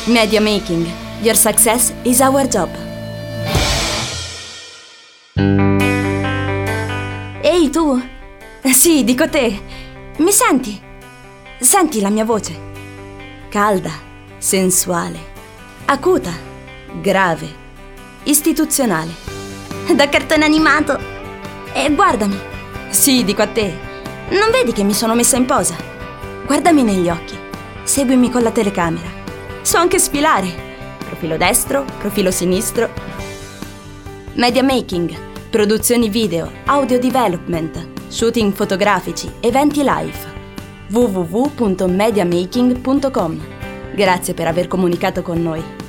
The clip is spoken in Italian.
Media Making. Your success is our job. Ehi tu? Sì, dico te. Mi senti? Senti la mia voce? Calda, sensuale, acuta, grave, istituzionale. Da cartone animato. E guardami. Sì, dico a te. Non vedi che mi sono messa in posa? Guardami negli occhi. Seguimi con la telecamera. So anche sfilare. Profilo destro, profilo sinistro. Media Making. Produzioni video, audio development, shooting fotografici, eventi live. www.mediamaking.com. Grazie per aver comunicato con noi.